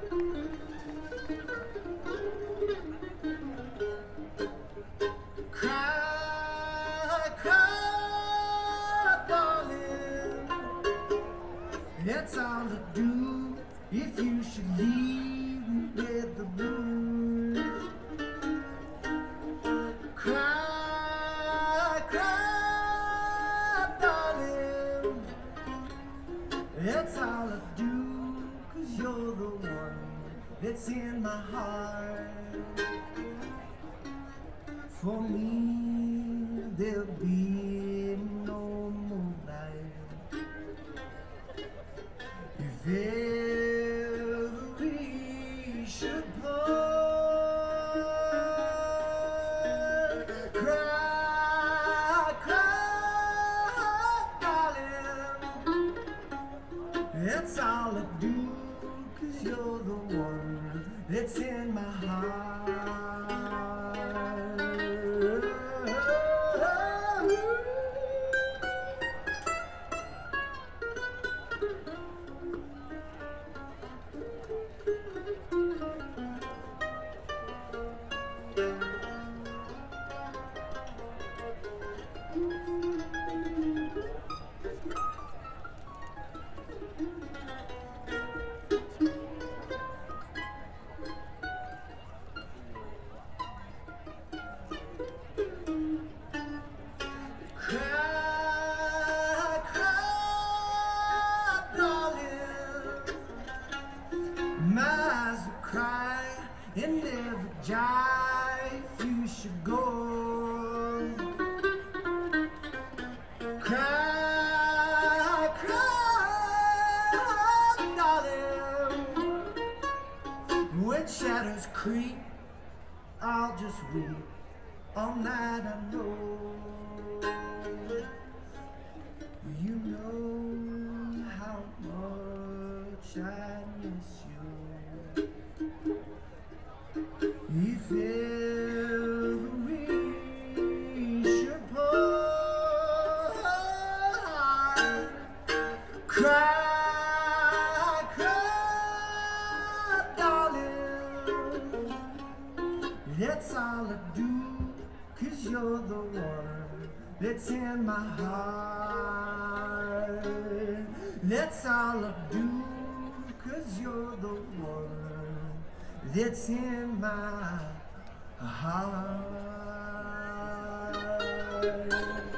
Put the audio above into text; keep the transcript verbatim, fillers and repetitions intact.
Cry, cry, darling. That's all I do if you should leave me with the blues. Cry, cry, darling. That's all I do, 'cause you're the one that's in my heart. For me, there'll be no moonlight if ever we should part. Cry, cry, darling. That's all I do, 'cause you're the one that's in my heart. Cry, cry, darling. My eyes will cry and never jive if you should go. Cry, cry, darling. When shadows creep, I'll just weep all night, I know. You know how much I miss you. If ever we should part, cry, cry, darling. That's all I do, 'cause you're the one that's in my heart. That's all I do, 'cause you're the one that's in my heart.